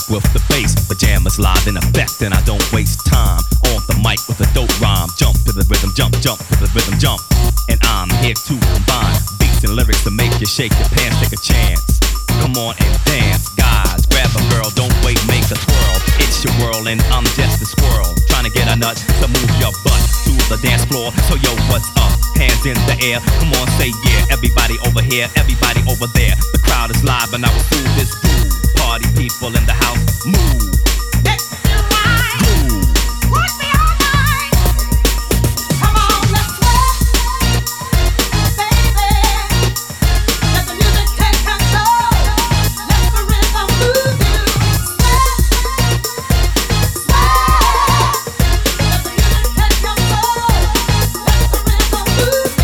with the bass. Pajamas live in effect, and I don't waste time on the mic with a dope rhyme. Jump to the rhythm, jump to the rhythm, jump. And I'm here to combine beats and lyrics to make you shake your pants, take a chance. Come on and dance, guys. Grab a girl, don't wait, make a twirl. It's your world and I'm just a squirrel, trying to get a nut to move your butt to the dance floor. So yo, what's up? Hands in the air, come on, say yeah. Everybody over here, everybody over there. The crowd is live and I will do this groove. Party people in the house, move. Let's do right. Groove. Would be all right. Come on, let's sweat, baby. Let the music take control. Let the rhythm move you. Sweat, sweat. Let the music take control. Let the rhythm move you.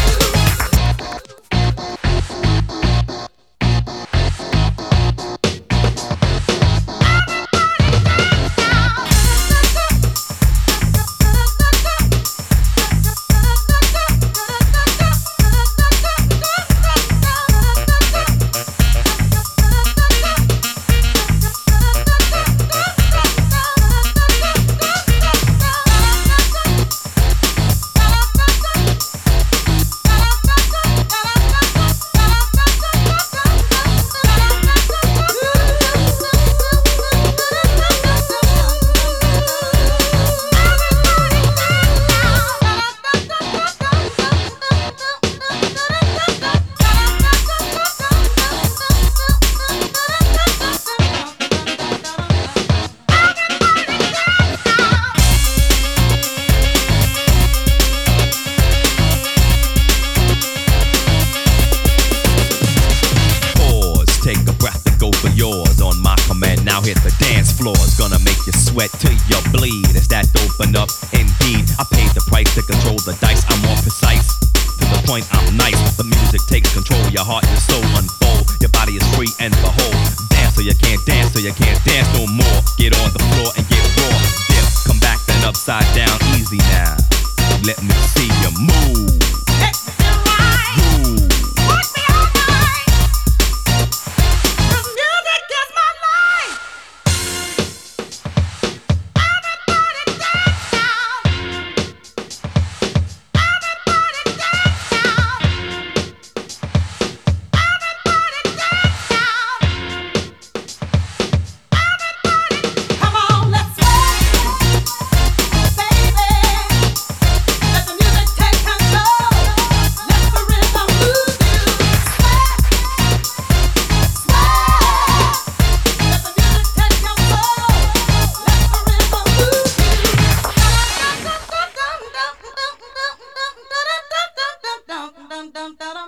Now hit the dance floor, it's gonna make you sweat till you bleed. Is that open up? Indeed, I paid the price to control the dice. I'm more precise, to the point I'm nice. The music takes control, your heart and soul unfold. Your body is free and behold. Dance till you can't dance, till you can't dance no more. Get on the floor and get raw. Dip, come back then upside down, easy now. Let me see you move. Let's do right. Move. Would be all right. 'Cause music is my life. Everybody dance now. Everybody dance now. Everybody dance now. Everybody, come on, let's sweat, baby. Let the music take control. Let the rhythm move you. Sweat, sweat. Let the music take control. Let the rhythm move you. Dum dum dum dum dum dum dum dum dum dum dum dum dum dum.